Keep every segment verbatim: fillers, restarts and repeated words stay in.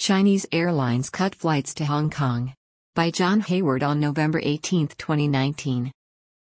Chinese Airlines cut flights to Hong Kong. By John Hayward on November eighteenth, twenty nineteen.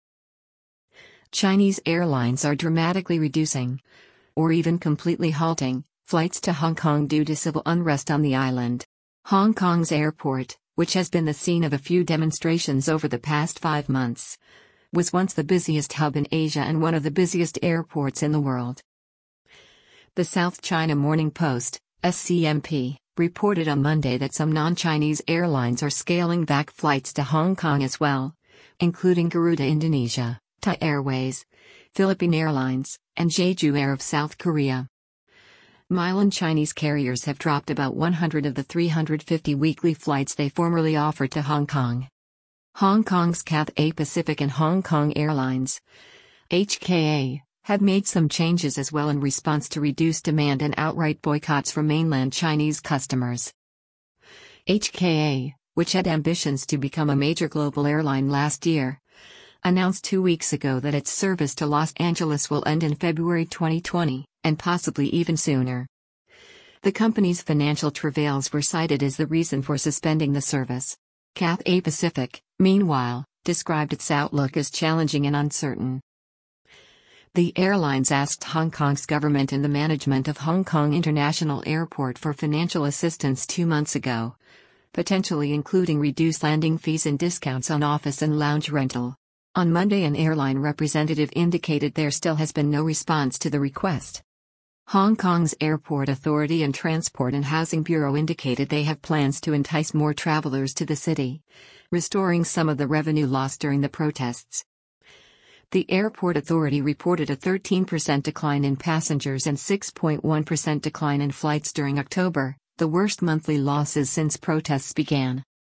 Chinese airlines are dramatically reducing, or even completely halting, flights to Hong Kong due to civil unrest on the island. Hong Kong's airport, which has been the scene of a few demonstrations over the past five months, was once the busiest hub in Asia and one of the busiest airports in the world. The South China Morning Post, S C M P, reported on Monday that some non-Chinese airlines are scaling back flights to Hong Kong as well, including Garuda Indonesia, Thai Airways, Philippine Airlines, and Jeju Air of South Korea. Mainland Chinese carriers have dropped about one hundred of the three hundred fifty weekly flights they formerly offered to Hong Kong. Hong Kong's Cathay Pacific and Hong Kong Airlines, H K A, have made some changes as well in response to reduced demand and outright boycotts from mainland Chinese customers. H K A, which had ambitions to become a major global airline last year, announced two weeks ago that its service to Los Angeles will end in February twenty twenty, and possibly even sooner. The company's financial travails were cited as the reason for suspending the service. Cathay Pacific, meanwhile, described its outlook as challenging and uncertain. The airlines asked Hong Kong's government and the management of Hong Kong International Airport for financial assistance two months ago, potentially including reduced landing fees and discounts on office and lounge rental. On Monday, an airline representative indicated there still has been no response to the request. Hong Kong's Airport Authority and Transport and Housing Bureau indicated they have plans to entice more travelers to the city, restoring some of the revenue lost during the protests. The Airport Authority reported a thirteen percent decline in passengers and six point one percent decline in flights during October, the worst monthly losses since protests began.